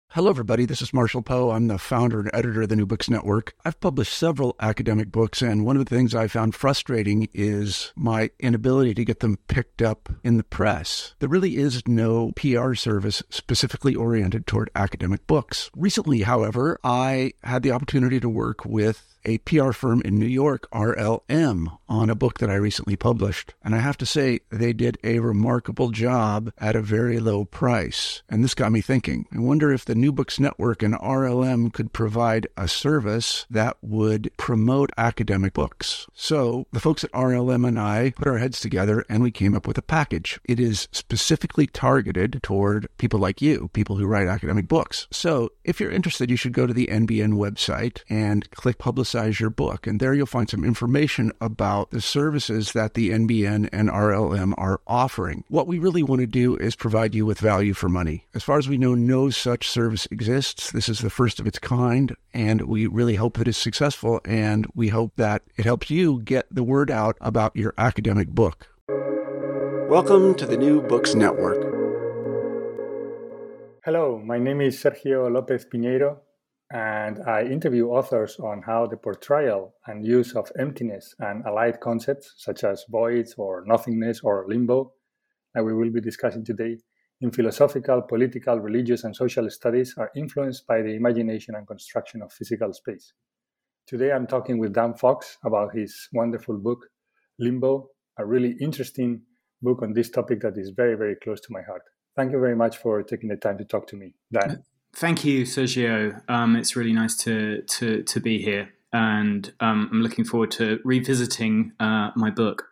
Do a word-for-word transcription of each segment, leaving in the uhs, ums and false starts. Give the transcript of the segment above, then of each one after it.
Hello, everybody. This is Marshall Poe. I'm the founder and editor of the New Books Network. I've published several academic books, and one of the things I found frustrating is my inability to get them picked up in the press. There really is no P R service specifically oriented toward academic books. Recently, however, I had the opportunity to work with a P R firm in New York, R L M, on a book that I recently published. And I have to say, they did a remarkable job at a very low price. And this got me thinking. I wonder if the New Books Network and R L M could provide a service that would promote academic books. So the folks at R L M and I put our heads together and we came up with a package. It is specifically targeted toward people like you, people who write academic books. So if you're interested, you should go to the N B N website and click Publicize your book. And there you'll find some information about the services that the N B N and R L M are offering. What we really want to do is provide you with value for money. As far as we know, no such service exists. This is the first of its kind, and we really hope that it's successful, and we hope that it helps you get the word out about your academic book. Welcome to the New Books Network. Hello, my name is Sergio López Piñeiro, and I interview authors on how the portrayal and use of emptiness and allied concepts such as voids or nothingness or limbo that we will be discussing today in philosophical, political, religious, and social studies are influenced by the imagination and construction of physical space. Today I'm talking with Dan Fox about his wonderful book, Limbo, a really interesting book on this topic that is very, very close to my heart. Thank you very much for taking the time to talk to me, Dan. Thank you, Sergio. Um, it's really nice to to to be here, and um, I'm looking forward to revisiting uh, my book.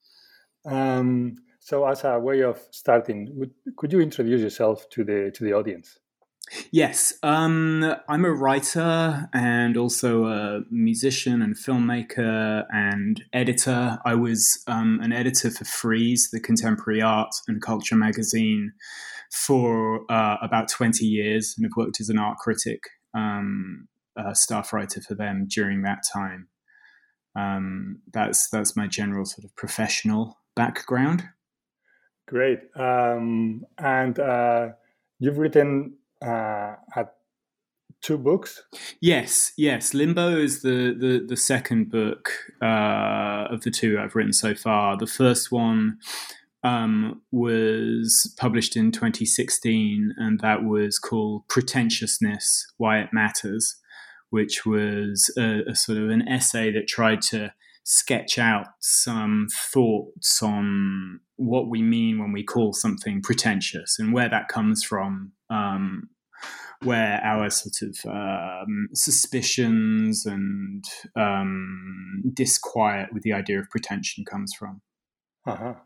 Um, so, as a way of starting, would, could you introduce yourself to the to the audience? Yes, um, I'm a writer and also a musician and filmmaker and editor. I was um, an editor for Frieze, the contemporary art and culture magazine, for uh, about twenty years, and have worked as an art critic, um, uh, staff writer for them during that time. Um, that's that's my general sort of professional background. Great. Um, and uh, you've written uh, at two books? Yes, yes. Limbo is the, the, the second book uh, of the two I've written so far. The first one Um, was published in twenty sixteen, and that was called Pretentiousness, Why It Matters, which was a, a sort of an essay that tried to sketch out some thoughts on what we mean when we call something pretentious and where that comes from, um, where our sort of um, suspicions and um, disquiet with the idea of pretension comes from. Uh-huh.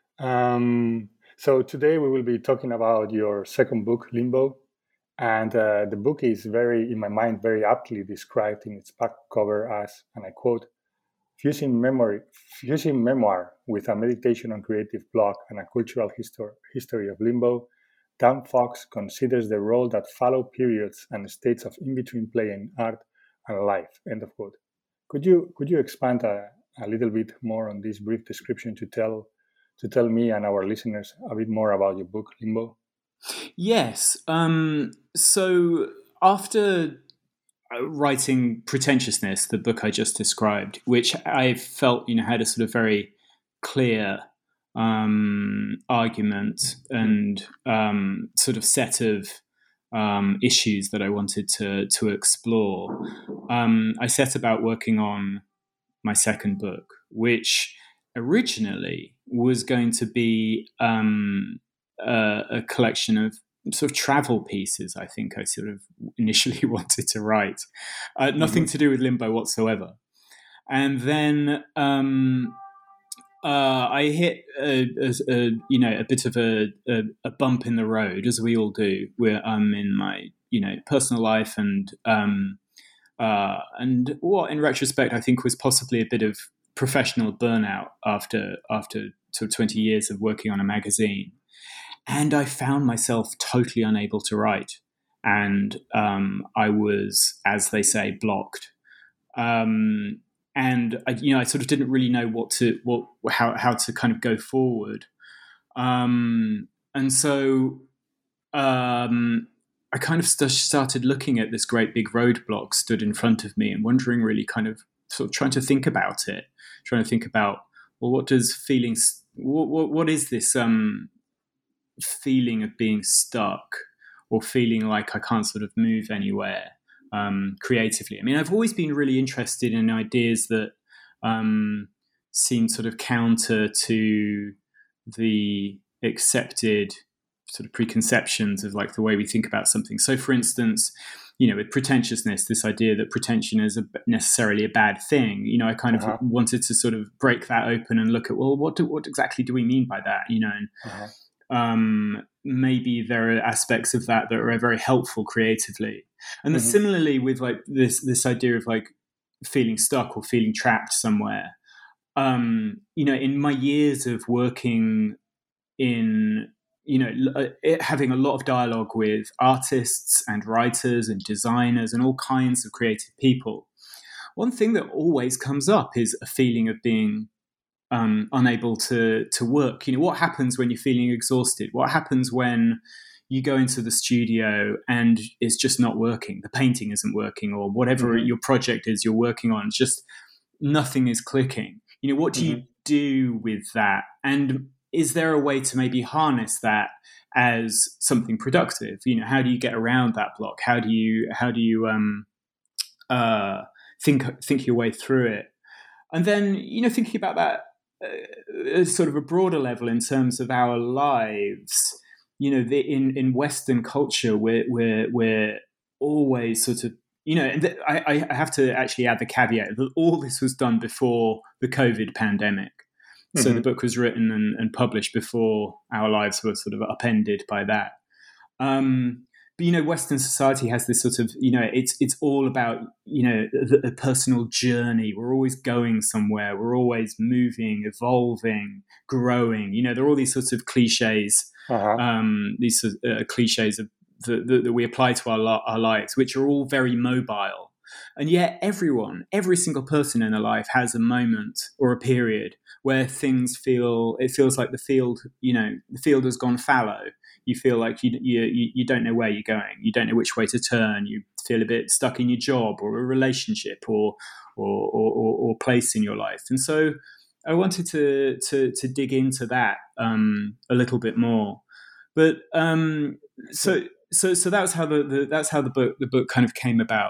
Um, so today we will be talking about your second book, Limbo, and uh, the book is very, in my mind, very aptly described in its back cover as, and I quote, fusing memory, fusing memoir with a meditation on creative block and a cultural histor- history of limbo. Dan Fox considers the role that fallow periods and states of in-between play in art and life. End of quote. Could you could you expand a, a little bit more on this brief description to tell to tell me and our listeners a bit more about your book, Limbo? Yes. Um, so after writing Pretentiousness, the book I just described, which I felt, you know, had a sort of very clear um, argument and um, sort of set of um, issues that I wanted to to explore, um, I set about working on my second book, which originally was going to be um, a, a collection of sort of travel pieces. I think I sort of initially wanted to write, uh, nothing mm-hmm. to do with Limbo whatsoever. And then um, uh, I hit a, a, a, you know a bit of a, a, a bump in the road, as we all do. Where I'm in my you know personal life and um, uh, and what in retrospect I think was possibly a bit of professional burnout after after sort of twenty years of working on a magazine. And I found myself totally unable to write. And um, I was, as they say, blocked. Um, and I, you know, I sort of didn't really know what to, what, how, how to kind of go forward. Um, and so um, I kind of st- started looking at this great big roadblock stood in front of me and wondering, really kind of sort of trying to think about it, trying to think about, well, what does feelings, what, what, what is this um, feeling of being stuck or feeling like I can't sort of move anywhere um, creatively? I mean, I've always been really interested in ideas that um, seem sort of counter to the accepted sort of preconceptions of like the way we think about something. So, for instance, you know, with pretentiousness, this idea that pretension is a, necessarily a bad thing, you know, I kind uh-huh. of wanted to sort of break that open and look at, well, what do, what exactly do we mean by that, you know? And uh-huh. um, maybe there are aspects of that that are very helpful creatively. And mm-hmm. similarly with like this this idea of like feeling stuck or feeling trapped somewhere. Um, you know, in my years of working in you know, it, having a lot of dialogue with artists and writers and designers and all kinds of creative people, one thing that always comes up is a feeling of being um, unable to to work. You know, what happens when you're feeling exhausted? What happens when you go into the studio and it's just not working? The painting isn't working, or whatever mm-hmm. your project is you're working on, just nothing is clicking. You know, what do mm-hmm. you do with that? And is there a way to maybe harness that as something productive? You know, how do you get around that block? How do you how do you um, uh, think think your way through it? And then, you know, thinking about that uh, at sort of a broader level in terms of our lives. You know, the, in in Western culture, we're we're we're always sort of, you know, and th- I, I have to actually add the caveat that all this was done before the COVID pandemic. So mm-hmm. the book was written and, and published before our lives were sort of upended by that. Um, but, you know, Western society has this sort of, you know, it's it's all about, you know, the, the personal journey. We're always going somewhere. We're always moving, evolving, growing. You know, there are all these sorts of cliches, uh-huh. um, these uh, cliches of the, the, that we apply to our, our lives, which are all very mobile. And yet everyone, every single person in their life has a moment or a period where things feel, it feels like the field, you know, the field has gone fallow. You feel like you, you, you don't know where you're going. You don't know which way to turn. You feel a bit stuck in your job or a relationship or, or, or, or, or place in your life. And so I wanted to, to, to dig into that um, a little bit more. But um, so, so, so that's how the, the, that's how the book, the book kind of came about.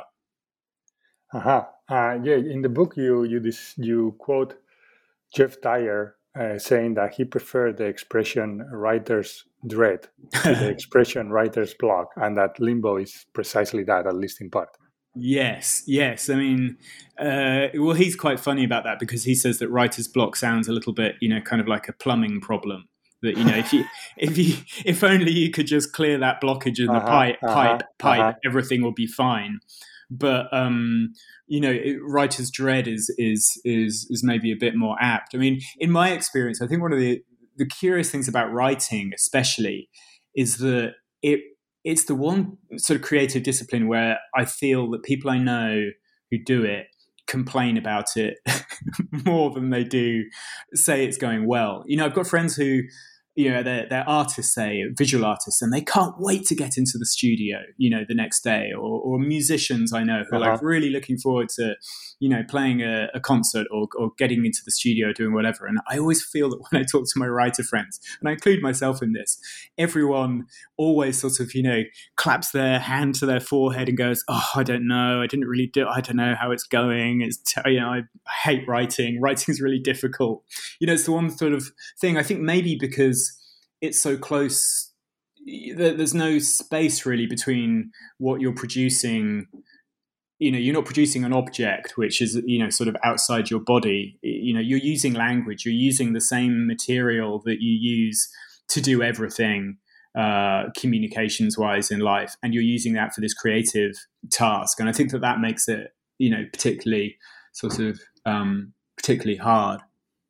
Uh-huh. Uh, yeah, in the book you you dis- you quote Jeff Dyer uh, saying that he preferred the expression writer's dread to the expression writer's block, and that Limbo is precisely that, at least in part. Yes, yes. I mean, uh, well, he's quite funny about that because he says that writer's block sounds a little bit, you know, kind of like a plumbing problem. That, you know, if you if you if only you could just clear that blockage in the uh-huh, pipe, uh-huh, pipe, pipe, uh-huh. everything will be fine. But um, you know, it, writer's dread is is is is maybe a bit more apt. I mean, in my experience, I think one of the the curious things about writing, especially, is that it it's the one sort of creative discipline where I feel that people I know who do it complain about it more than they do say it's going well. You know, I've got friends who, you know, they're, they're artists, say, visual artists, and they can't wait to get into the studio, you know, the next day, or, or musicians I know who uh-huh. are like really looking forward to, you know, playing a, a concert or, or getting into the studio, doing whatever. And I always feel that when I talk to my writer friends, and I include myself in this, everyone always sort of, you know, claps their hand to their forehead and goes, oh, I don't know, I didn't really do, I don't know how it's going. It's, t- you know, I hate writing. Writing is really difficult. You know, it's the one sort of thing, I think maybe because it's so close, there's no space really between what you're producing. You know, you're not producing an object which is, you know, sort of outside your body. You know, you're using language, you're using the same material that you use to do everything uh, communications wise in life, and you're using that for this creative task. And I think that that makes it, you know, particularly sort of um, particularly hard.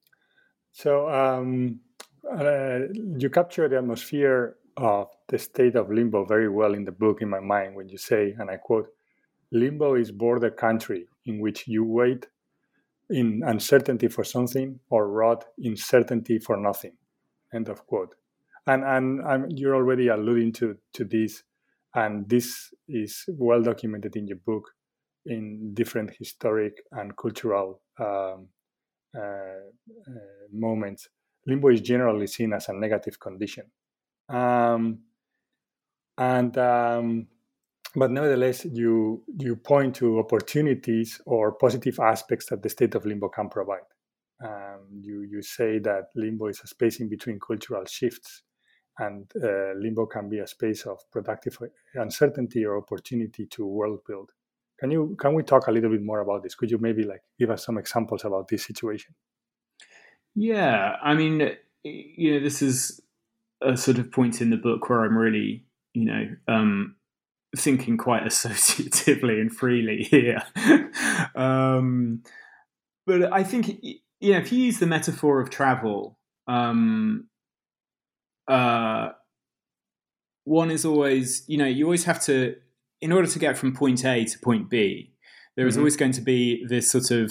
So um Uh, you capture the atmosphere of the state of limbo very well in the book, in my mind, when you say, and I quote, "Limbo is border country in which you wait in uncertainty for something or rot in certainty for nothing." End of quote. And and I'm, you're already alluding to to this and this is well documented in your book in different historic and cultural um, uh, uh, moments. Limbo is generally seen as a negative condition. Um, and um, but nevertheless, you you point to opportunities or positive aspects that the state of limbo can provide. Um, you you say that limbo is a space in between cultural shifts, and uh, limbo can be a space of productive uncertainty or opportunity to world build. Can you can we talk a little bit more about this? Could you maybe like give us some examples about this situation? Yeah, I mean, you know, this is a sort of point in the book where I'm really, you know, um, thinking quite associatively and freely here. um, but I think, you know, if you use the metaphor of travel, um, uh, one is always, you know, you always have to, in order to get from point A to point B, there is mm-hmm. always going to be this sort of,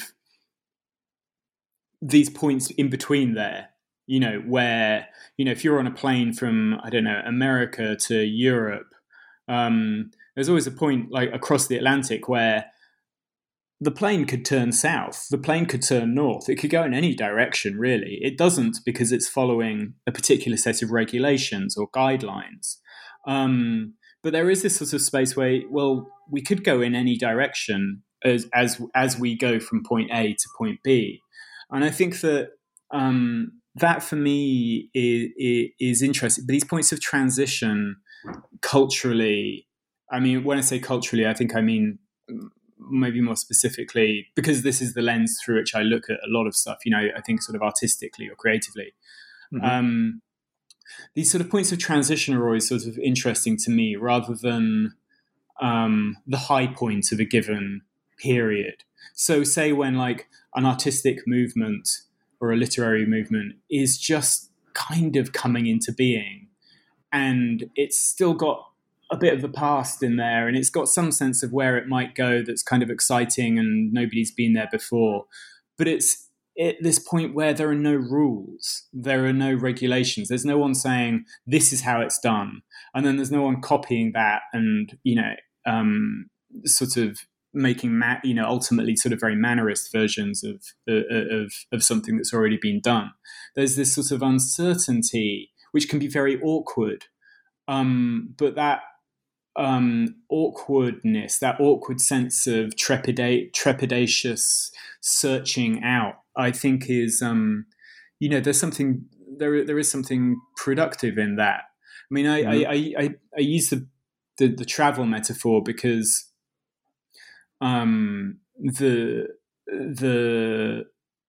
these points in between there, you know, where, you know, if you're on a plane from, I don't know, America to Europe, um, there's always a point like across the Atlantic where the plane could turn south, the plane could turn north, it could go in any direction, really. It doesn't because it's following a particular set of regulations or guidelines. Um, but there is this sort of space where, well, we could go in any direction as as as we go from point A to point B. And I think that um, that for me is, is interesting. But these points of transition culturally, I mean, when I say culturally, I think I mean maybe more specifically, because this is the lens through which I look at a lot of stuff, you know, I think sort of artistically or creatively. Mm-hmm. Um, these sort of points of transition are always sort of interesting to me rather than um, the high point of a given period. So say when like an artistic movement or a literary movement is just kind of coming into being and it's still got a bit of the past in there and it's got some sense of where it might go that's kind of exciting and nobody's been there before. But it's at this point where there are no rules, there are no regulations. There's no one saying this is how it's done. And then there's no one copying that and, you know, um, sort of making, ma- you know, ultimately sort of very mannerist versions of, uh, of, of something that's already been done. There's this sort of uncertainty, which can be very awkward. Um, but that um, awkwardness, that awkward sense of trepida- trepidatious searching out, I think is, um, you know, there's something, there there is something productive in that. I mean, I, mm-hmm. I, I, I, I use the, the, the travel metaphor because um, the the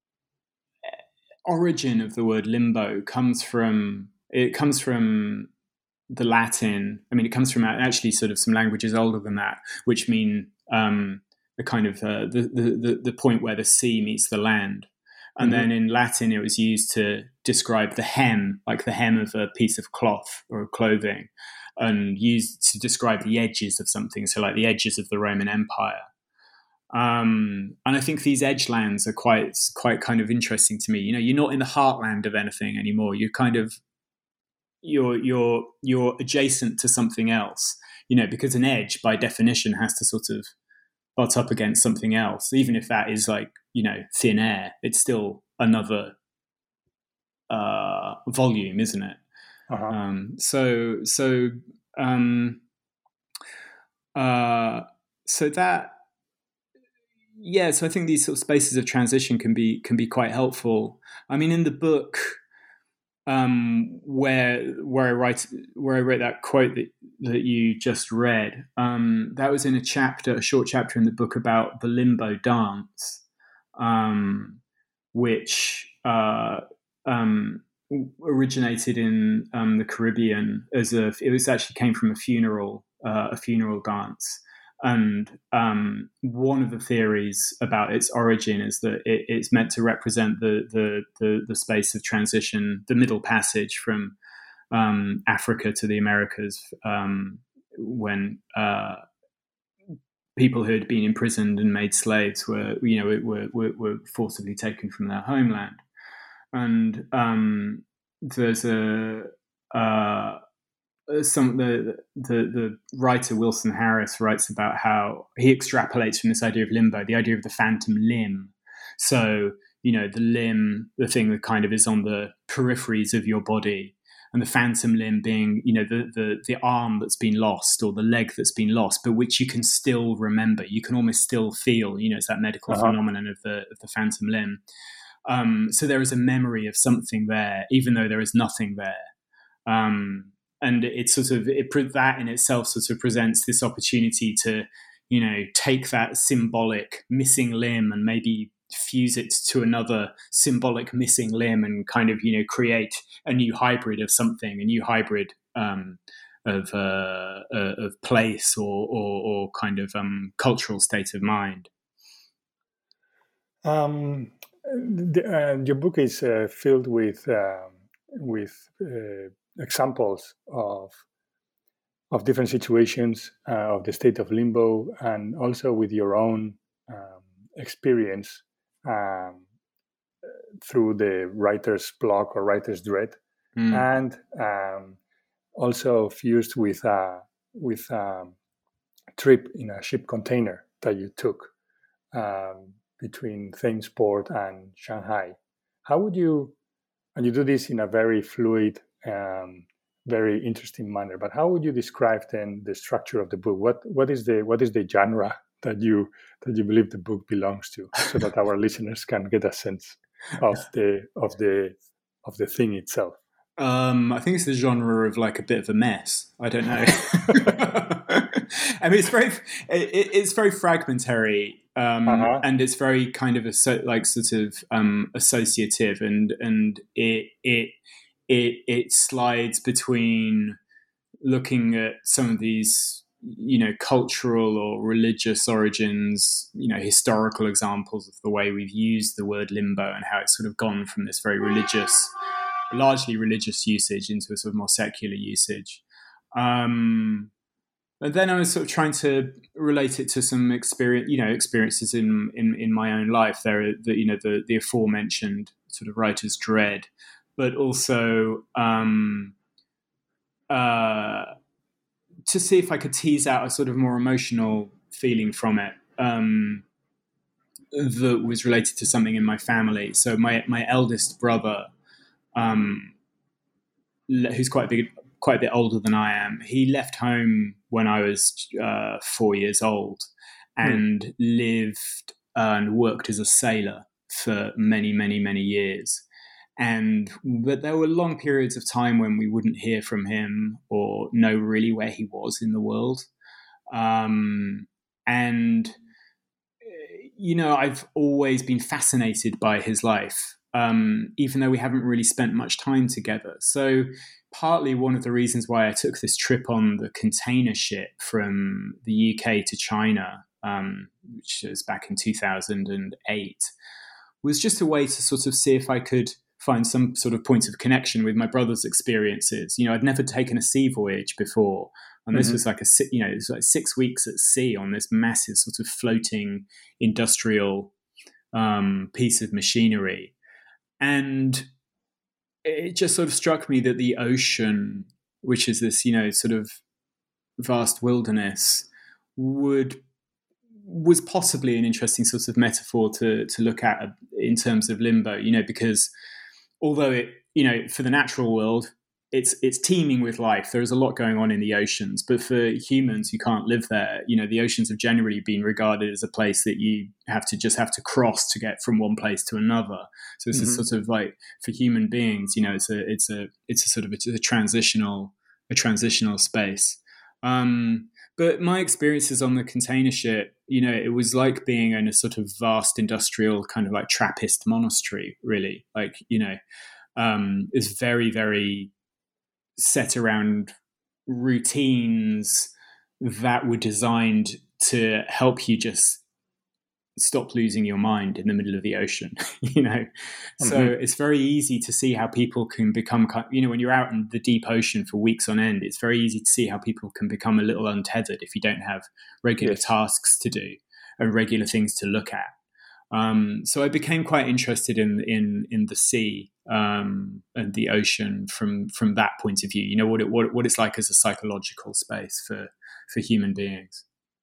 origin of the word limbo comes from, it comes from the Latin. I mean, it comes from actually sort of some languages older than that, which mean um, the kind of uh, the, the the point where the sea meets the land. And mm-hmm. then in Latin, it was used to describe the hem, like the hem of a piece of cloth or of clothing, and used to describe the edges of something. So like the edges of the Roman Empire. Um, and I think these edge lands are quite quite kind of interesting to me. You know, you're not in the heartland of anything anymore. You're kind of you're you're you're adjacent to something else, you know, because an edge by definition has to sort of butt up against something else, even if that is like, you know, thin air. It's still another uh, volume, isn't it? Uh-huh. Um, so so um, uh, so that yeah. So I think these sort of spaces of transition can be can be quite helpful. I mean, in the book. Um, where where I write where I wrote that quote that, that you just read, um, that was in a chapter, a short chapter in the book about the limbo dance, um, which uh, um, originated in um, the Caribbean as a. It was actually came from a funeral, uh, a funeral dance. And um, one of the theories about its origin is that it, it's meant to represent the, the the the space of transition, the middle passage from um, Africa to the Americas, um, when uh, people who had been imprisoned and made slaves were, you know, were were, were forcibly taken from their homeland. And um, there's a uh, some the, the the writer Wilson Harris writes about how he extrapolates from this idea of limbo, the idea of the phantom limb. So, you know, the limb, the thing that kind of is on the peripheries of your body, and the phantom limb being, you know, the the the arm that's been lost or the leg that's been lost, but which you can still remember. You can almost still feel, you know, it's that medical uh-huh. phenomenon of the of the phantom limb. Um, so there is a memory of something there, even though there is nothing there. Um, And it sort of it that in itself sort of presents this opportunity to, you know, take that symbolic missing limb and maybe fuse it to another symbolic missing limb and kind of, you know, create a new hybrid of something, a new hybrid um, of uh, uh, of place or, or or kind of um, cultural state of mind. Um, the, uh, your book is uh, filled with uh, with. Uh, examples of of different situations uh, of the state of limbo, and also with your own um, experience um, through the writer's block or writer's dread, mm. and um, also fused with a with a trip in a ship container that you took um, between Thameспort and Shanghai. How would you, and you do this in a very fluid, Um, very interesting manner. But how would you describe then the structure of the book? What what is the what is the genre that you that you believe the book belongs to, so that our listeners can get a sense of the of the of the thing itself? Um, I think it's the genre of like a bit of a mess. I don't know. I mean, it's very it, it's very fragmentary. Um, uh-huh. And it's very kind of a like sort of um, associative, and and it it. It it slides between looking at some of these, you know, cultural or religious origins, you know, historical examples of the way we've used the word limbo and how it's sort of gone from this very religious, largely religious usage into a sort of more secular usage. Um, and then I was sort of trying to relate it to some experience, you know, experiences in in, in my own life. There are the, you know, the the aforementioned sort of writer's dread, but also um, uh, to see if I could tease out a sort of more emotional feeling from it um, that was related to something in my family. So my my eldest brother, um, who's quite a big, quite a bit older than I am, he left home when I was uh, four years old and mm. lived and worked as a sailor for many, many, many years. And but there were long periods of time when we wouldn't hear from him or know really where he was in the world. Um, and, you know, I've always been fascinated by his life, um, even though we haven't really spent much time together. So partly one of the reasons why I took this trip on the container ship from the U K to China, um, which was back in two thousand eight, was just a way to sort of see if I could find some sort of point of connection with my brother's experiences. You know, I'd never taken a sea voyage before, and this mm-hmm. was like a, you know, it was like six weeks at sea on this massive sort of floating industrial um, piece of machinery. And it just sort of struck me that the ocean, which is this, you know, sort of vast wilderness, would was possibly an interesting sort of metaphor to to look at in terms of limbo, you know, because although it, you know, for the natural world, it's it's teeming with life. There is a lot going on in the oceans, but for humans who can't live there, you know, the oceans have generally been regarded as a place that you have to just have to cross to get from one place to another. So it's mm-hmm. a sort of like, for human beings, you know, it's a it's a it's a sort of a, a transitional a transitional space. Um, but my experiences on the container ship, you know, it was like being in a sort of vast industrial kind of like Trappist monastery, really. Like, you know, um, it's very, very set around routines that were designed to help you just stop losing your mind in the middle of the ocean, you know. Mm-hmm. So it's very easy to see how people can become, you know, when you're out in the deep ocean for weeks on end, it's very easy to see how people can become a little untethered if you don't have regular yes. tasks to do and regular things to look at. Um, so I became quite interested in in in the sea um, and the ocean from from that point of view. You know what it what what it's like as a psychological space for for human beings.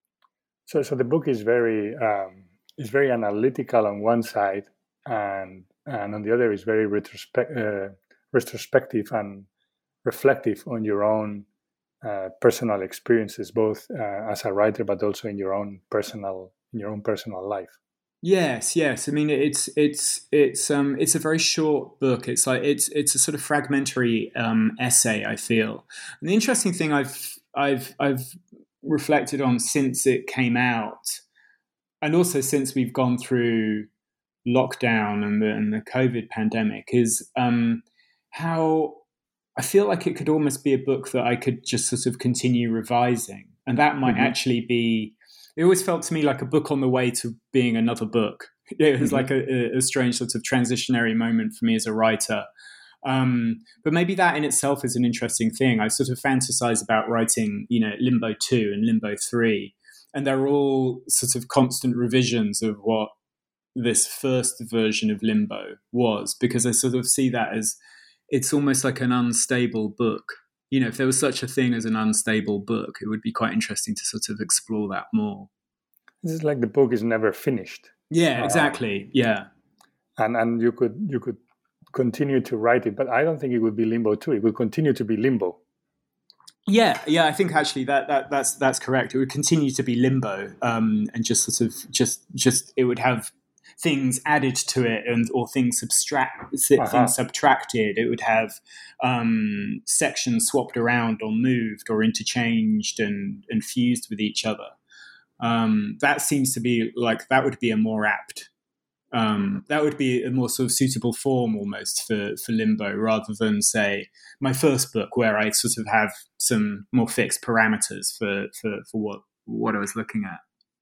So so the book is very um, is very analytical on one side, and and on the other is very retrospect uh, retrospective and reflective on your own uh, personal experiences, both uh, as a writer but also in your own personal in your own personal life. Yes, yes. I mean, it's it's it's um it's a very short book. It's like it's it's a sort of fragmentary um, essay, I feel. And the interesting thing I've I've I've reflected on since it came out, and also since we've gone through lockdown and the and the COVID pandemic, is um, how I feel like it could almost be a book that I could just sort of continue revising, and that might mm-hmm. actually be. It always felt to me like a book on the way to being another book. It was mm-hmm. like a, a strange sort of transitionary moment for me as a writer. Um, but maybe that in itself is an interesting thing. I sort of fantasize about writing, you know, Limbo two and Limbo three, and they're all sort of constant revisions of what this first version of Limbo was, because I sort of see that as it's almost like an unstable book. You know, if there was such a thing as an unstable book, it would be quite interesting to sort of explore that more. This is like the book is never finished. Yeah, exactly. Um, yeah. And and you could you could continue to write it, but I don't think it would be Limbo two. It would continue to be Limbo. Yeah, yeah, I think actually that, that that's that's correct. It would continue to be Limbo, um, and just sort of just just it would have things added to it and or things subtract uh-huh. things subtracted. It would have um, sections swapped around or moved or interchanged and, and fused with each other. Um, that seems to be like that would be a more apt um, that would be a more sort of suitable form almost for, for Limbo, rather than say my first book where I sort of have some more fixed parameters for, for, for what what I was looking at.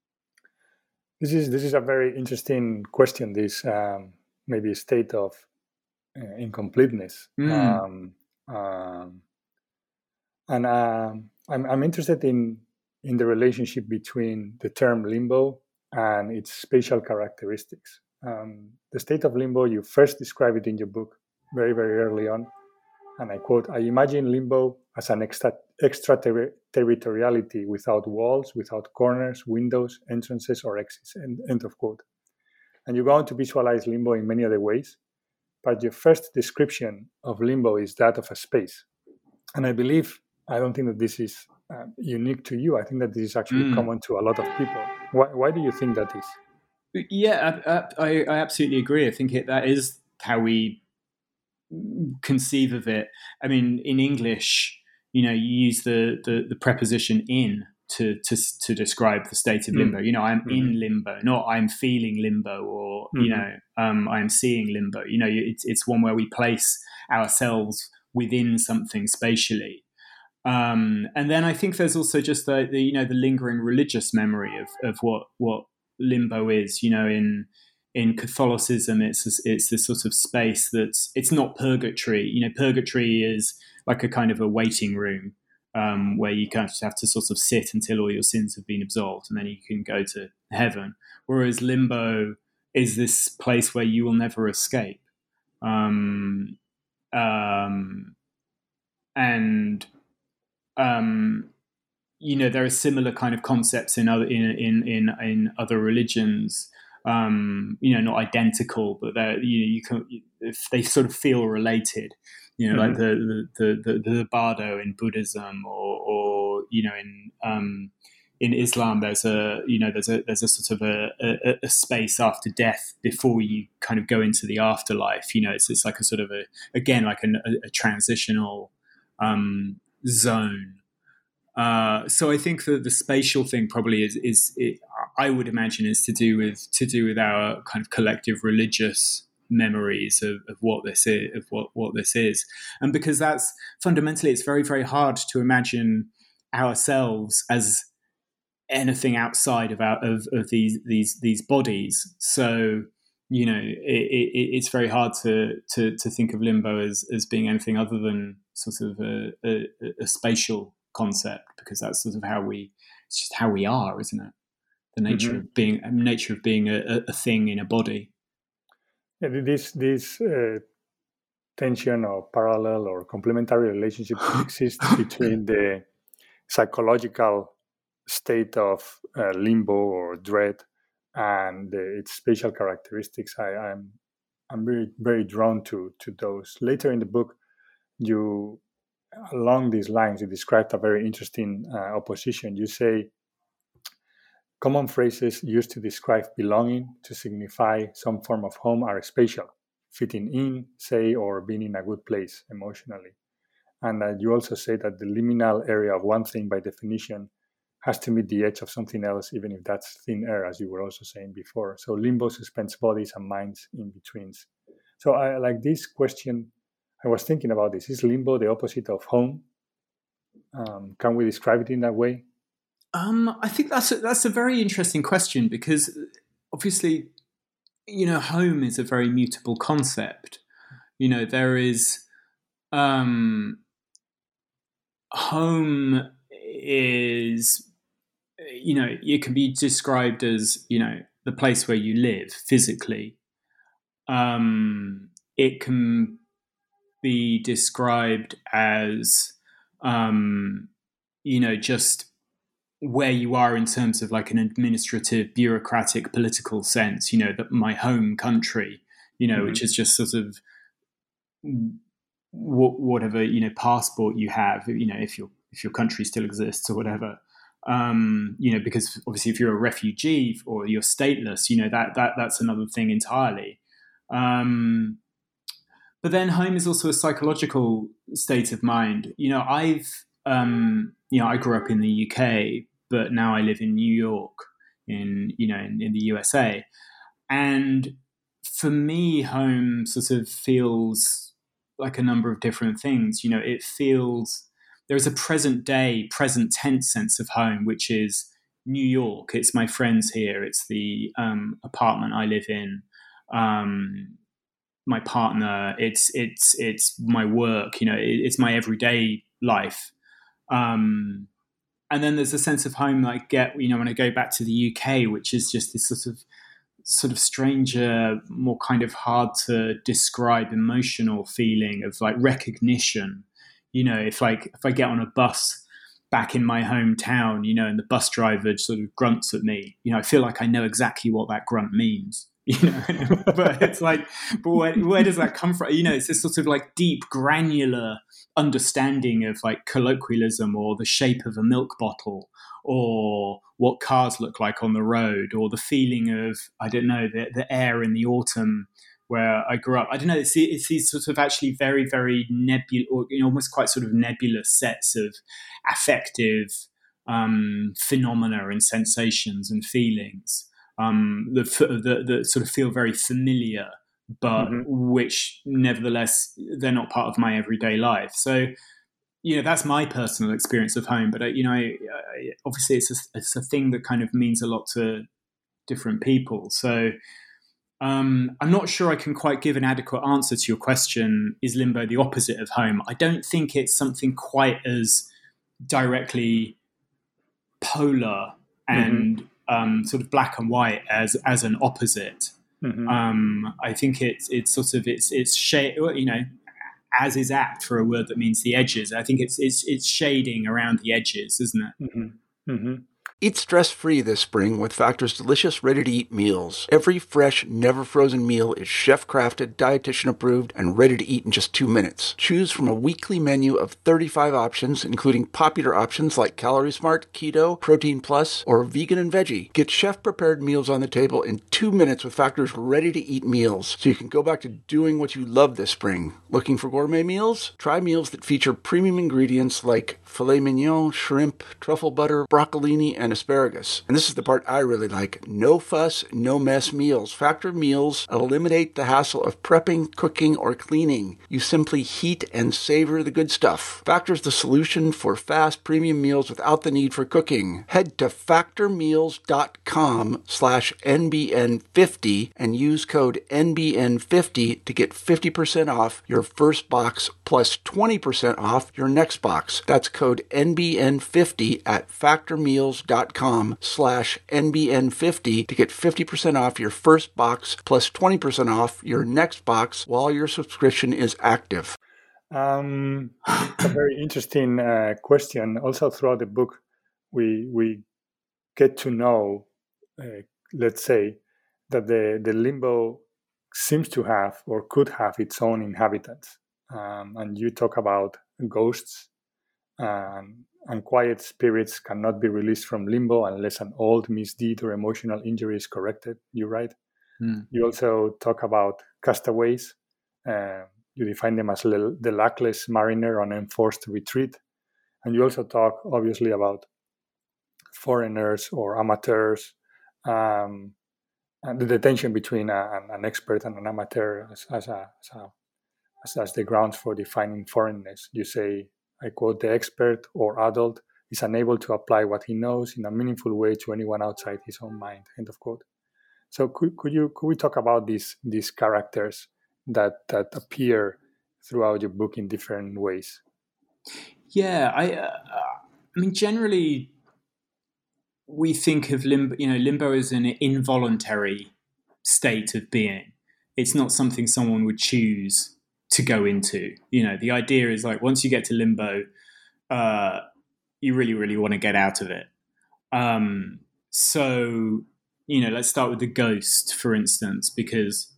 This is this is a very interesting question. This um, maybe state of uh, incompleteness, mm. um, um, and um, I'm I'm interested in in the relationship between the term limbo and its spatial characteristics. Um, the state of limbo, you first describe it in your book very very early on, and I quote: "I imagine limbo as an extra extraterritoriality without walls, without corners, windows, entrances, or exits." End, end of quote. And you go on to visualize limbo in many other ways, but your first description of limbo is that of a space. And I believe, I don't think that this is uh, unique to you. I think that this is actually mm. common to a lot of people. Why, why do you think that is? Yeah, I, I, I absolutely agree. I think it, that is how we conceive of it. I mean, in English, you know, you use the, the, the preposition in to, to to describe the state of limbo. Mm. You know, I'm mm-hmm. in limbo, not I'm feeling limbo, or, mm-hmm. you know, um, I'm seeing limbo. You know, it's, it's one where we place ourselves within something spatially. Um, and then I think there's also just the, the you know, the lingering religious memory of, of what, what limbo is. You know, in in Catholicism, it's it's this sort of space that's, it's not purgatory. You know, purgatory is like a kind of a waiting room um, where you kind of have to sort of sit until all your sins have been absolved, and then you can go to heaven. Whereas limbo is this place where you will never escape. Um, um, and um, you know, there are similar kind of concepts in other in in in, in other religions. Um, you know, not identical, but they you know you can if they sort of feel related. You know, mm-hmm. like the the, the the Bardo in Buddhism, or or you know in um, in Islam, there's a you know there's a there's a sort of a, a, a space after death before you kind of go into the afterlife. You know, it's it's like a sort of a again like a, a transitional um, zone. Uh, so I think that the spatial thing probably is, is it, I would imagine, is to do with to do with our kind of collective religious memories of, of what this is, of what, what this is, and because that's fundamentally, it's very very hard to imagine ourselves as anything outside of our of, of these these these bodies. So you know, it, it, it's very hard to, to to think of limbo as as being anything other than sort of a, a, a spatial concept, because that's sort of how we it's just how we are, isn't it? the nature Mm-hmm. of being nature of being a, a thing in a body. Yeah, this this uh, tension or parallel or complementary relationship exists between the psychological state of uh, limbo or dread and uh, its spatial characteristics. I, I'm I'm very very drawn to to those. Later in the book, you along these lines you described a very interesting uh, opposition. You say common phrases used to describe belonging, to signify some form of home, are spatial, fitting in, say, or being in a good place emotionally. And uh, you also say that the liminal area of one thing, by definition, has to meet the edge of something else, even if that's thin air, as you were also saying before. So limbo suspends bodies and minds in betweens. So I like this question. I was thinking about this. Is limbo the opposite of home? Um, can we describe it in that way? Um, I think that's a, that's a very interesting question because obviously, you know, home is a very mutable concept. You know, there is um, home is, you know, it can be described as, you know, the place where you live physically. Um, it can be described as, um, you know, just where you are in terms of like an administrative, bureaucratic, political sense, you know, that my home country, you know, mm-hmm. which is just sort of w- whatever, you know, passport you have, you know, if your if your country still exists or whatever, um, you know, because obviously if you're a refugee or you're stateless, you know, that that that's another thing entirely. Um, but then home is also a psychological state of mind. You know, I've, um, you know, I grew up in the U K, but now I live in New York, in you know, in, in the U S A, and for me, home sort of feels like a number of different things. You know, it feels there is a present day, present tense sense of home, which is New York. It's my friends here. It's the um, apartment I live in. Um, my partner. It's it's it's my work. You know, it, it's my everyday life. Um, And then there's a sense of home that I get, you know, when I go back to the U K, which is just this sort of sort of stranger, more kind of hard to describe emotional feeling of like recognition. You know, if like if I get on a bus back in my hometown, you know, and the bus driver sort of grunts at me, you know, I feel like I know exactly what that grunt means. You know, but it's like, but where, where does that come from? You know, it's this sort of like deep, granular understanding of like colloquialism or the shape of a milk bottle or what cars look like on the road or the feeling of, I don't know, the, the air in the autumn where I grew up. I don't know, it's, it's these sort of actually very, very nebulous, or you know, almost quite sort of nebulous sets of affective um, phenomena and sensations and feelings. Um, that, that, that sort of feel very familiar, but mm-hmm. which nevertheless, they're not part of my everyday life. So, you know, that's my personal experience of home. But, uh, you know, I, I, obviously it's a, it's a thing that kind of means a lot to different people. So um, I'm not sure I can quite give an adequate answer to your question, is limbo the opposite of home? I don't think it's something quite as directly polar and mm-hmm. Um, sort of black and white as as an opposite. Mm-hmm. Um, I think it's it's sort of it's it's shade, you know, as is apt for a word that means the edges. I think it's it's it's shading around the edges, isn't it? Mm-hmm. Mm-hmm. Eat stress-free this spring with Factor's delicious, ready-to-eat meals. Every fresh, never-frozen meal is chef-crafted, dietitian-approved, and ready to eat in just two minutes. Choose from a weekly menu of thirty-five options, including popular options like Calorie Smart, Keto, Protein Plus, or Vegan and Veggie. Get chef-prepared meals on the table in two minutes with Factor's ready-to-eat meals, so you can go back to doing what you love this spring. Looking for gourmet meals? Try meals that feature premium ingredients like filet mignon, shrimp, truffle butter, broccolini, and asparagus. And this is the part I really like. No fuss, no mess meals. Factor meals eliminate the hassle of prepping, cooking, or cleaning. You simply heat and savor the good stuff. Factor's the solution for fast premium meals without the need for cooking. Head to factormeals.com slash NBN50 and use code N B N fifty to get fifty percent off your first box plus twenty percent off your next box. That's code N B N fifty at factormeals.com bookstore.com slash NBN50 to get fifty percent off your first box plus twenty percent off your next box while your subscription is active. Um, a very interesting uh, question. Also, throughout the book, we we get to know, uh, let's say, that the, the limbo seems to have or could have its own inhabitants. Um, and you talk about ghosts, um, and quiet spirits cannot be released from limbo unless an old misdeed or emotional injury is corrected. You write. Mm. You also talk about castaways. Uh, you define them as l- the luckless mariner on enforced retreat. And you also talk, obviously, about foreigners or amateurs, um, and the tension between a, an expert and an amateur as, as, a, as, a, as, as the grounds for defining foreignness. You say, I quote, the expert or adult is unable to apply what he knows in a meaningful way to anyone outside his own mind, end of quote. So could, could you could we talk about these these characters that that appear throughout your book in different ways? Yeah, I uh, I mean generally we think of limbo, you know, limbo as an involuntary state of being. It's not something someone would choose to go into. You know, the idea is like once you get to limbo, uh, you really, really want to get out of it. Um, so, you know, let's start with the ghost, for instance, because,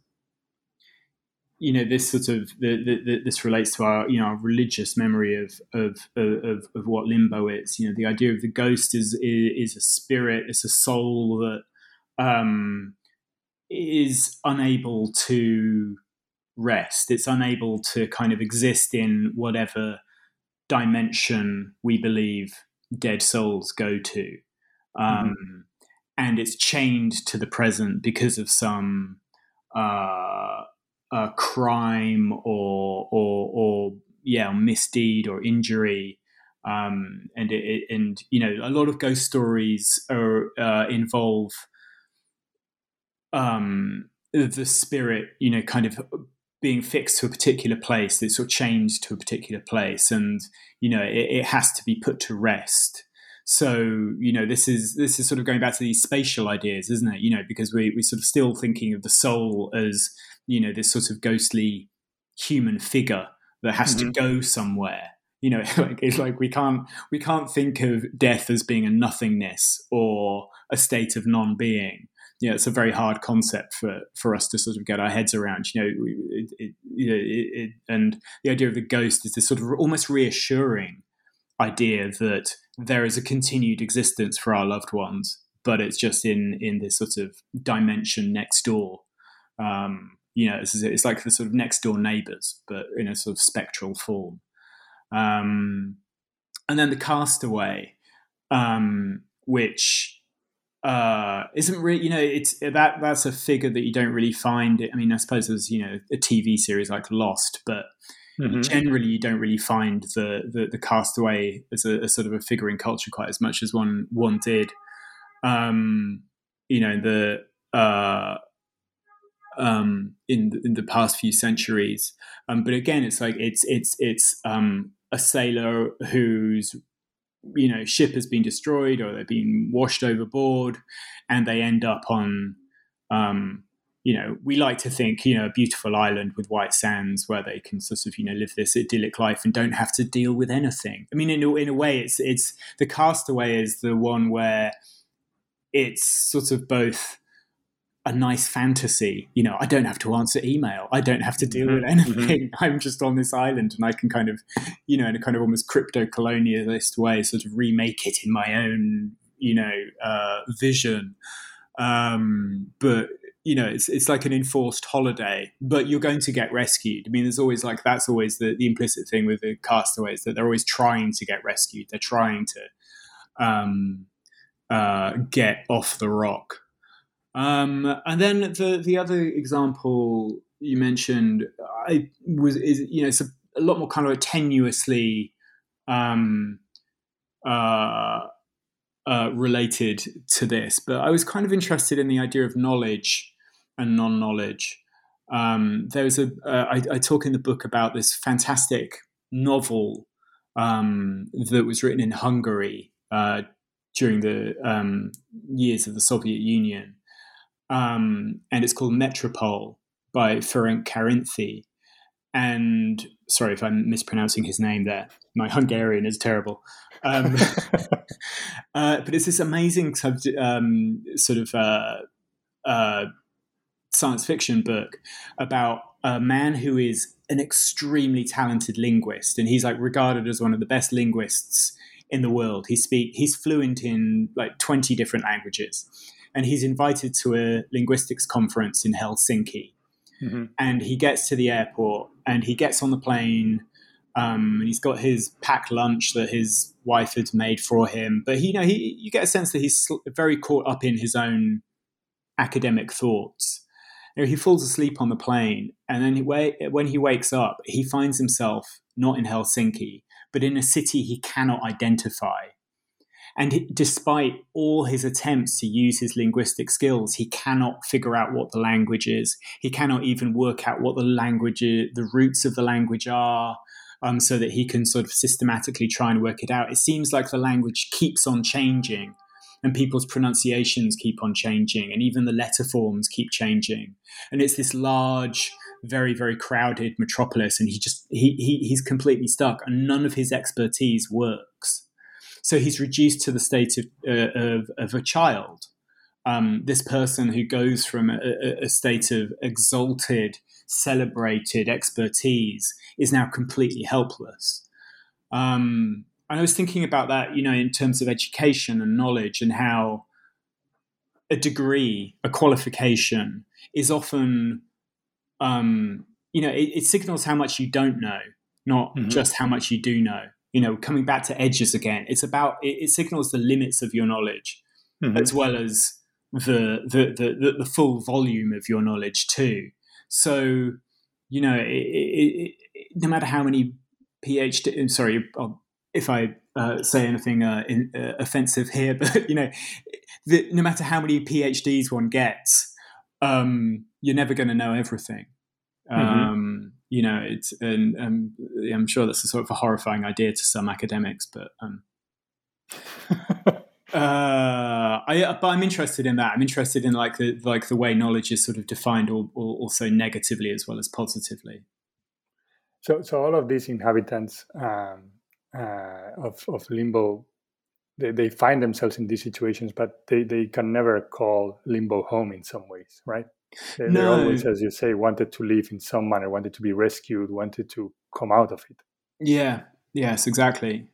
you know, this sort of the, the, the, this relates to our, you know, our religious memory of, of of of what limbo is. You know, the idea of the ghost is is, is a spirit, it's a soul that um, is unable to rest. It's unable to kind of exist in whatever dimension we believe dead souls go to. Um, mm-hmm. And it's chained to the present because of some uh, uh, crime or, or, or, yeah, misdeed or injury. Um, and, it, it, and, you know, a lot of ghost stories are, uh, involve um, the spirit, you know, kind of being fixed to a particular place. It's sort of chained to a particular place, and you know it, it has to be put to rest. So you know this is this is sort of going back to these spatial ideas, isn't it? You know, because we we're sort of still thinking of the soul as you know this sort of ghostly human figure that has mm-hmm. to go somewhere. You know, like it's like we can't we can't think of death as being a nothingness or a state of non-being. Yeah, it's a very hard concept for, for us to sort of get our heads around. You know, it, it, it, it, and the idea of the ghost is this sort of almost reassuring idea that there is a continued existence for our loved ones, but it's just in in this sort of dimension next door. Um, you know, it's, it's like the sort of next door neighbours, but in a sort of spectral form. Um, and then the castaway, um, which. Uh, isn't really, you know, it's that that's a figure that you don't really find. I mean, I suppose there's, you know, a T V series like Lost, but mm-hmm. generally you don't really find the the, the castaway as a, a sort of a figure in culture quite as much as one one did. Um, you know, the uh, um, in in the past few centuries. Um, but again, it's like it's it's it's um, a sailor who's you know, ship has been destroyed or they've been washed overboard and they end up on, um, you know, we like to think, you know, a beautiful island with white sands where they can sort of, you know, live this idyllic life and don't have to deal with anything. I mean, in a, in a way, it's, it's the castaway is the one where it's sort of both a nice fantasy, you know, I don't have to answer email. I don't have to deal with anything. Mm-hmm. I'm just on this island and I can kind of, you know, in a kind of almost crypto-colonialist way, sort of remake it in my own, you know, uh, vision. Um, but, you know, it's it's like an enforced holiday, but you're going to get rescued. I mean, there's always like, that's always the, the implicit thing with the castaways, that they're always trying to get rescued. They're trying to um, uh, get off the rock. Um, and then the the other example you mentioned, I was is you know it's a, a lot more kind of tenuously um, uh, uh, related to this, but I was kind of interested in the idea of knowledge and non-knowledge. Um, there was a uh, I, I talk in the book about this fantastic novel um, that was written in Hungary. Uh, during the um, years of the Soviet Union. Um, and it's called Metropole by Ferenc Karinthi. And sorry if I'm mispronouncing his name there. My Hungarian is terrible. Um, uh, but it's this amazing subject, um, sort of uh, uh, science fiction book about a man who is an extremely talented linguist, and he's like regarded as one of the best linguists in the world. He speak he's fluent in like twenty different languages, and he's invited to a linguistics conference in Helsinki. Mm-hmm. And he gets to the airport and he gets on the plane. Um, and he's got his packed lunch that his wife had made for him. But he, you know, he you get a sense that he's very caught up in his own academic thoughts. You know, he falls asleep on the plane, and then he, when he wakes up, he finds himself not in Helsinki, but in a city he cannot identify. And he, despite all his attempts to use his linguistic skills, he cannot figure out what the language is. He cannot even work out what the language is, the roots of the language are, um, so that he can sort of systematically try and work it out. It seems like the language keeps on changing, and people's pronunciations keep on changing, and even the letter forms keep changing. And it's this large, very, very crowded metropolis, and he just he, he he's completely stuck, and none of his expertise works. So he's reduced to the state of uh, of, of a child. Um, this person who goes from a, a state of exalted, celebrated expertise is now completely helpless. Um, and I was thinking about that, you know, in terms of education and knowledge, and how a degree, a qualification, is often, um, you know, it, it signals how much you don't know, not mm-hmm. just how much you do know. You know, coming back to edges again, it's about it, it signals the limits of your knowledge, mm-hmm. as well as the the, the the full volume of your knowledge too. So, you know, it, it, it, no matter how many PhD, sorry if I uh, say anything uh, in, uh, offensive here, but you know, the, no matter how many PhDs one gets, um, you're never going to know everything. Mm-hmm. Um, you know, it's and um, I'm sure that's a sort of a horrifying idea to some academics, but um, uh, I but I'm interested in that. I'm interested in like the like the way knowledge is sort of defined, or, or also negatively as well as positively. So, so all of these inhabitants um, uh, of of limbo, they, they find themselves in these situations, but they, they can never call limbo home in some ways, right? They, no. They always, as you say, wanted to live in some manner, wanted to be rescued, wanted to come out of it. Yeah, yes, exactly.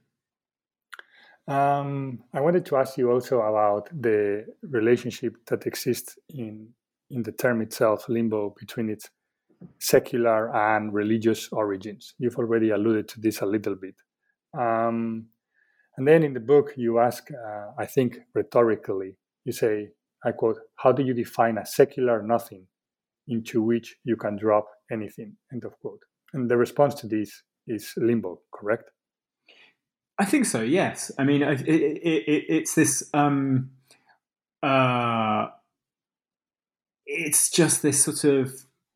Um, I wanted to ask you also about the relationship that exists in in the term itself, limbo, between its secular and religious origins. You've already alluded to this a little bit. Um, and then in the book, you ask, uh, I think rhetorically, you say, I quote, "How do you define a secular nothing into which you can drop anything?" End of quote. And the response to this is limbo, correct? I think so, yes. I mean, it, it, it, it's this, um, uh, it's just this sort of,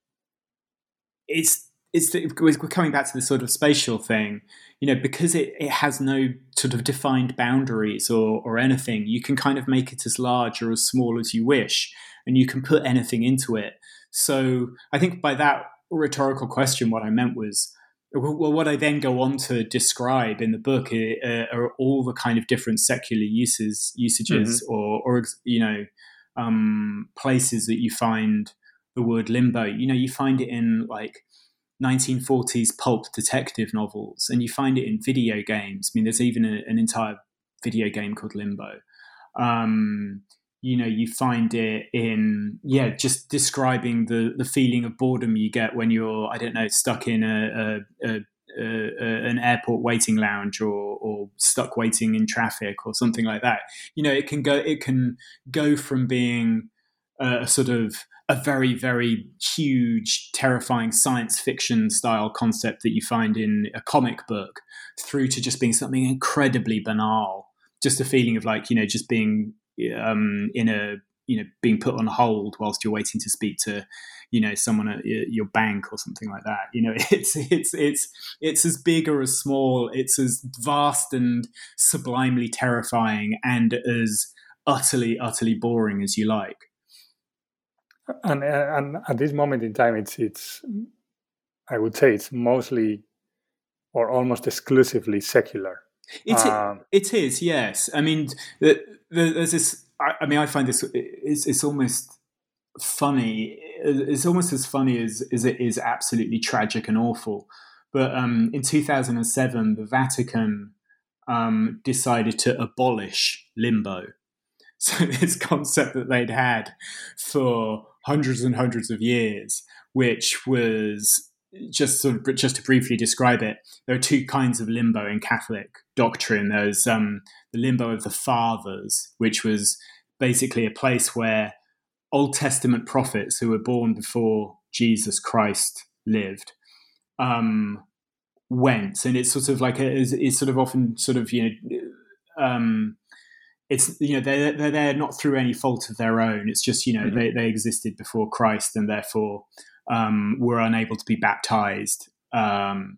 it's, it's the, we're coming back to this sort of spatial thing, you know, because it, it has no sort of defined boundaries or, or anything. You can kind of make it as large or as small as you wish, and you can put anything into it. So I think by that rhetorical question, what I meant was, well, what I then go on to describe in the book are, are all the kind of different secular uses, usages, mm-hmm. or, or you know, um, places that you find the word limbo. You know, you find it in like nineteen forties pulp detective novels, and you find it in video games. I mean, there's even a, an entire video game called Limbo. Um, you know, you find it in, yeah, just describing the, the feeling of boredom you get when you're, I don't know, stuck in a, a, a, a an airport waiting lounge, or, or stuck waiting in traffic or something like that. You know, it can go, it can go from being a sort of a very, very huge, terrifying science fiction style concept that you find in a comic book, through to just being something incredibly banal. Just a feeling of like, you know, just being um, in a you know, being put on hold whilst you're waiting to speak to, you know, someone at your bank or something like that. You know, it's it's it's it's as big or as small. It's as vast and sublimely terrifying and as utterly utterly boring as you like. And and at this moment in time, it's it's I would say it's mostly or almost exclusively secular. It um, it is, yes. I mean, the, the, there's this. I, I mean, I find this it's it's almost funny. It's almost as funny as as it is absolutely tragic and awful. But um, in two thousand seven, the Vatican um, decided to abolish limbo. So this concept that they'd had for hundreds and hundreds of years, which was just sort of just to briefly describe it, there are two kinds of limbo in Catholic doctrine. There's um, the limbo of the fathers, which was basically a place where Old Testament prophets who were born before Jesus Christ lived um, went, and it's sort of like a, it's, it's sort of often sort of you know. Um, It's you know they're they're there not through any fault of their own. It's just you know mm-hmm. they they existed before Christ and therefore um, were unable to be baptized. Um,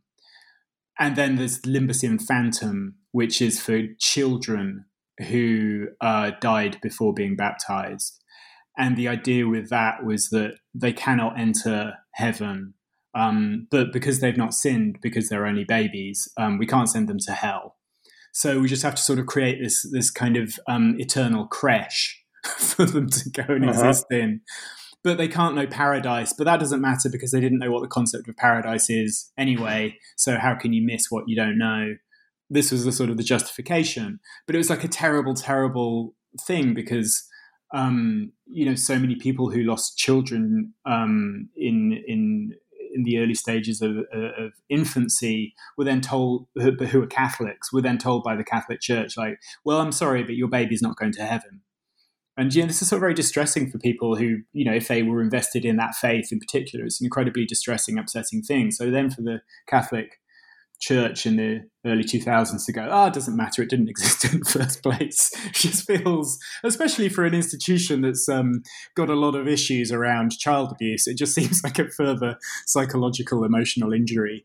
and then there's Limbus Infantum, which is for children who uh, died before being baptized. And the idea with that was that they cannot enter heaven, um, but because they've not sinned, because they're only babies, um, we can't send them to hell. So we just have to sort of create this this kind of um, eternal creche for them to go and uh-huh. exist in. But they can't know paradise. But that doesn't matter because they didn't know what the concept of paradise is anyway. So how can you miss what you don't know? This was the sort of the justification. But it was like a terrible, terrible thing because, um, you know, so many people who lost children um, in in in the early stages of, of infancy were then told, who were Catholics, were then told by the Catholic Church, like, well, I'm sorry, but your baby's not going to heaven. And, you know, this is sort of very distressing for people who, you know, if they were invested in that faith in particular, it's an incredibly distressing, upsetting thing. So then for the Catholic Church in the early two thousands to go, oh, it doesn't matter, it didn't exist in the first place. It just feels, especially for an institution that's um, got a lot of issues around child abuse, it just seems like a further psychological, emotional injury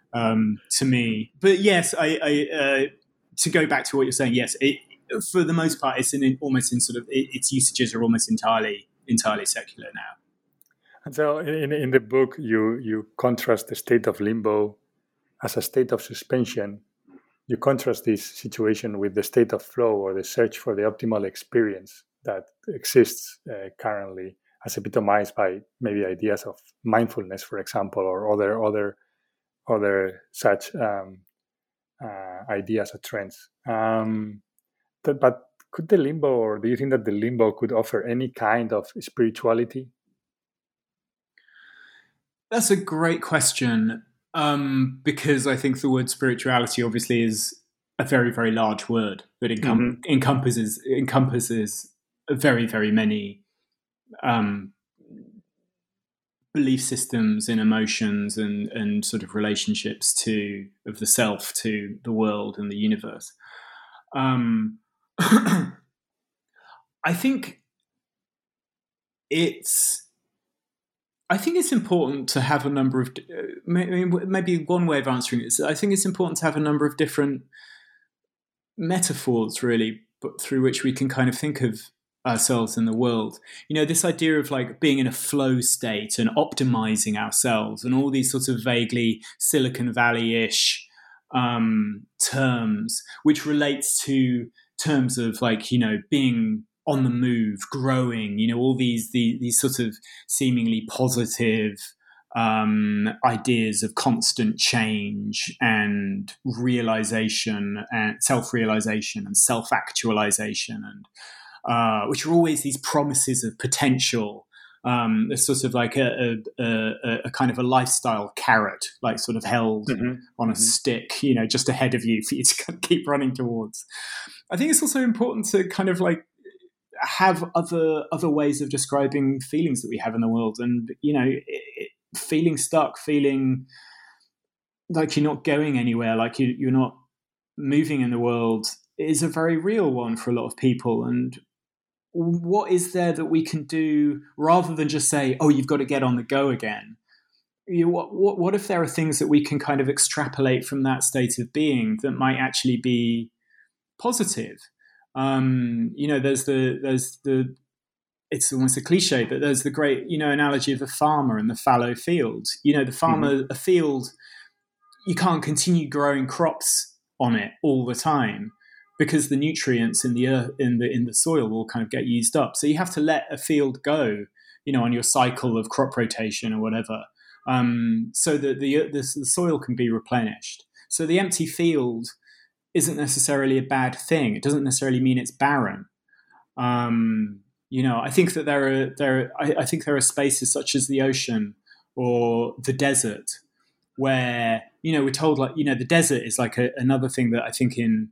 um, to me. But yes, I, I uh, to go back to what you're saying, yes, it, for the most part, it's in almost in sort of it, its usages are almost entirely entirely secular now. And so, in in the book, you you contrast the state of limbo as a state of suspension. You contrast this situation with the state of flow or the search for the optimal experience that exists uh, currently, as epitomized by maybe ideas of mindfulness, for example, or other other other such um, uh, ideas or trends. Um, that, but could the limbo, or do you think that the limbo could offer any kind of spirituality? That's a great question. Um, because I think the word spirituality obviously is a very, very large word that encom- mm-hmm. encompasses encompasses very, very many um, belief systems and emotions and, and sort of relationships to of the self to the world and the universe. Um, I think it's. I think it's important to have a number of, maybe one way of answering it is I think it's important to have a number of different metaphors, really, but through which we can kind of think of ourselves in the world. You know, this idea of like being in a flow state and optimizing ourselves and all these sorts of vaguely Silicon Valley-ish um, terms, which relates to terms of like, you know, being on the move, growing, you know, all these these, these sort of seemingly positive um, ideas of constant change and realization and self-realization and self-actualization, and uh, which are always these promises of potential. Um, it's sort of like a, a, a, a kind of a lifestyle carrot, like sort of held mm-hmm. on a mm-hmm. stick, you know, just ahead of you for you to keep running towards. I think it's also important to kind of like have other other ways of describing feelings that we have in the world, and you know, it, it, feeling stuck, feeling like you're not going anywhere, like you, you're not moving in the world, is a very real one for a lot of people. And what is there that we can do rather than just say, oh, you've got to get on the go again? You know, what, what, what if there are things that we can kind of extrapolate from that state of being that might actually be positive? Um, you know, there's the, there's the, it's almost a cliche, but there's the great, you know, analogy of the farmer and the fallow field. You know, the farmer, mm-hmm. a field, you can't continue growing crops on it all the time because the nutrients in the earth, in the in the soil will kind of get used up. So you have to let a field go, you know, on your cycle of crop rotation or whatever, um, so that the, the the soil can be replenished. So the empty field isn't necessarily a bad thing. It doesn't necessarily mean it's barren. Um, you know, I think that there are there. I, I think there are spaces such as the ocean or the desert where, you know, we're told, like, you know, the desert is like a, another thing that I think in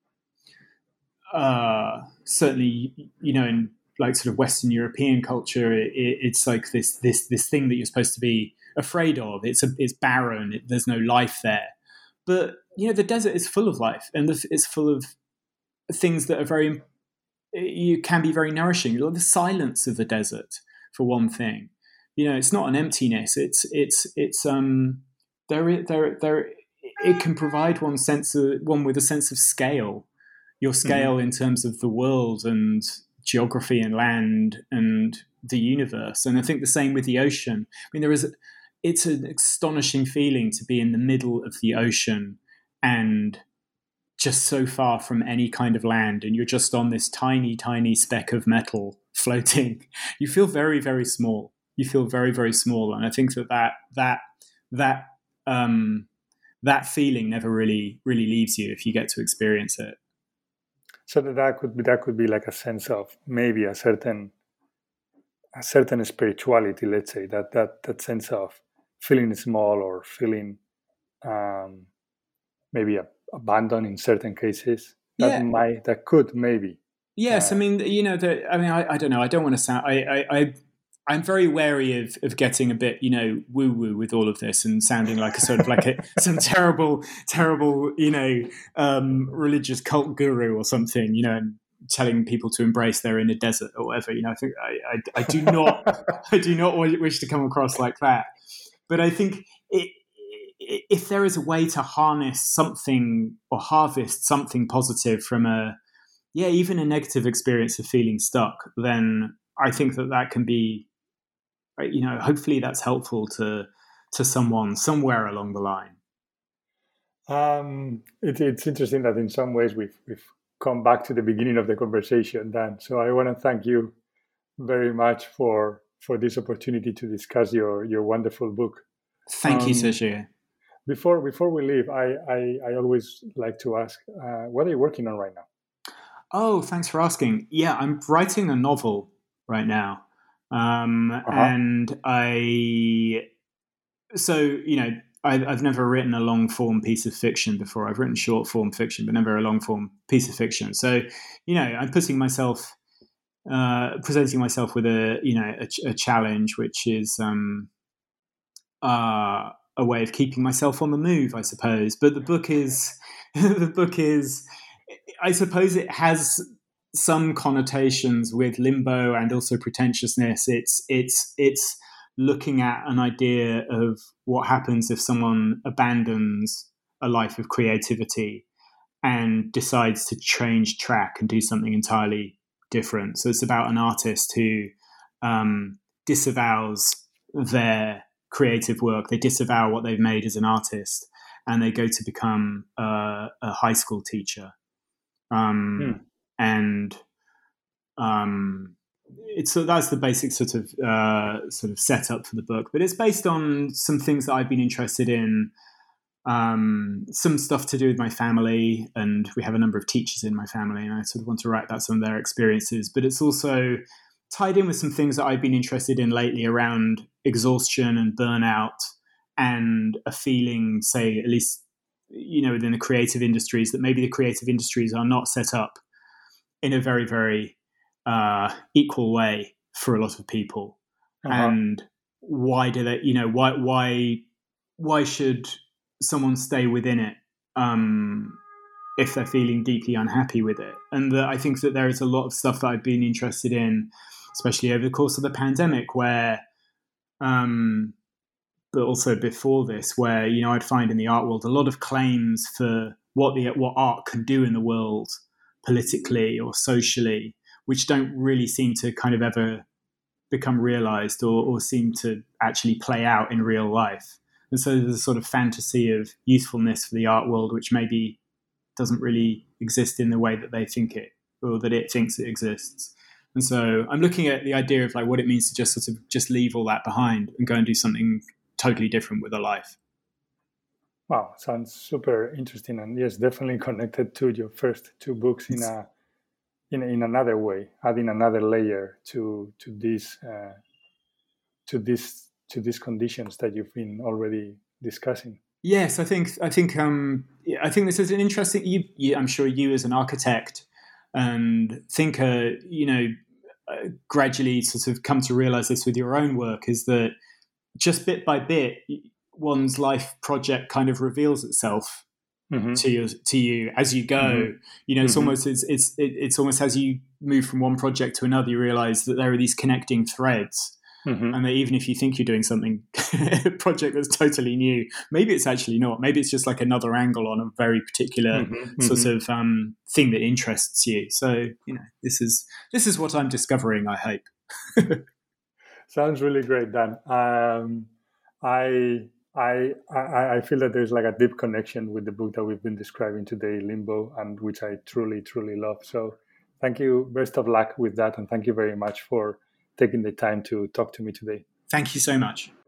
uh, certainly, you know, in like sort of Western European culture, it, it's like this this this thing that you're supposed to be afraid of. It's a, it's barren. It, there's no life there. But, you know, the desert is full of life, and the, it's full of things that are very, you can be very nourishing. You know, the silence of the desert, for one thing. You know, it's not an emptiness. It's it's it's um there there there. It can provide one sense of one with a sense of scale. Your scale mm-hmm. in terms of the world and geography and land and the universe. And I think the same with the ocean. I mean, there is, a, it's an astonishing feeling to be in the middle of the ocean and just so far from any kind of land, and you're just on this tiny, tiny speck of metal floating. You feel very, very small. You feel very, very small. And I think that that, that, that, um, that feeling never really, really leaves you if you get to experience it. So that, that could be that could be like a sense of maybe a certain a certain spirituality, let's say, that that that sense of feeling small or feeling um, maybe a, abandoned in certain cases. That yeah. might that could maybe. Yes, uh, I mean, you know, the, I mean, I, I don't know. I don't want to sound. I, I, I I'm very wary of, of getting a bit, you know, woo woo with all of this and sounding like a sort of like a, some terrible, terrible, you know, um, religious cult guru or something, you know, and telling people to embrace their inner desert or whatever. You know, I think I, I, I do not, I do not wish to come across like that. But I think it, if there is a way to harness something or harvest something positive from a, yeah, even a negative experience of feeling stuck, then I think that that can be, you know, hopefully that's helpful to to someone somewhere along the line. Um, it, it's interesting that in some ways we've we've come back to the beginning of the conversation, Dan. So I want to thank you very much for for this opportunity to discuss your your wonderful book. Thank um, you, Sergio. Before before we leave, I I, I always like to ask, uh, what are you working on right now? Oh, thanks for asking. Yeah, I'm writing a novel right now. Um, uh-huh. And I, so, you know, I, I've never written a long form piece of fiction before. I've written short form fiction, but never a long form piece of fiction. So, you know, I'm putting myself, uh, presenting myself with a, you know, a, a challenge, which is um, uh, a way of keeping myself on the move, I suppose. But the book is, the book is, I suppose it has some connotations with limbo and also pretentiousness. It's it's it's looking at an idea of what happens if someone abandons a life of creativity and decides to change track and do something entirely different. So it's about an artist who um, disavows their creative work. They disavow what they've made as an artist, and they go to become a, a high school teacher. Um, hmm. And um, it's so that's the basic sort of uh, sort of setup for the book. But it's based on some things that I've been interested in, um, some stuff to do with my family, and we have a number of teachers in my family, and I sort of want to write about some of their experiences. But it's also tied in with some things that I've been interested in lately around exhaustion and burnout, and a feeling, say, at least, you know, within the creative industries, that maybe the creative industries are not set up in a very, very uh, equal way for a lot of people. Uh-huh. And why do they, you know, why, why, why should someone stay within it? Um, if they're feeling deeply unhappy with it. And that I think that there is a lot of stuff that I've been interested in, especially over the course of the pandemic, where, um, but also before this, where, you know, I'd find in the art world a lot of claims for what the what art can do in the world politically or socially, which don't really seem to kind of ever become realized or, or seem to actually play out in real life. And so there's a sort of fantasy of usefulness for the art world, which maybe doesn't really exist in the way that they think it, or that it thinks it exists. And so I'm looking at the idea of like what it means to just sort of just leave all that behind and go and do something totally different with a life. Wow, sounds super interesting, and yes, definitely connected to your first two books in a in in another way, adding another layer to to this uh, to this to these conditions that you've been already discussing. Yes, I think I think um, I think this is an interesting. You, you, I'm sure you, as an architect and thinker, you know, uh, gradually sort of come to realize this with your own work. Is that just bit by bit, one's life project kind of reveals itself mm-hmm. to you to you as you go. Mm-hmm. You know, it's mm-hmm. almost it's it's it's almost as you move from one project to another, you realize that there are these connecting threads. Mm-hmm. And that even if you think you're doing something, a project that's totally new, maybe it's actually not. Maybe it's just like another angle on a very particular mm-hmm. sort mm-hmm. of um, thing that interests you. So, you know, this is this is what I'm discovering, I hope. Sounds really great, Dan. Um, I, I I I feel that there's like a deep connection with the book that we've been describing today, Limbo, and which I truly, truly love. So thank you. Best of luck with that. And thank you very much for taking the time to talk to me today. Thank you so much.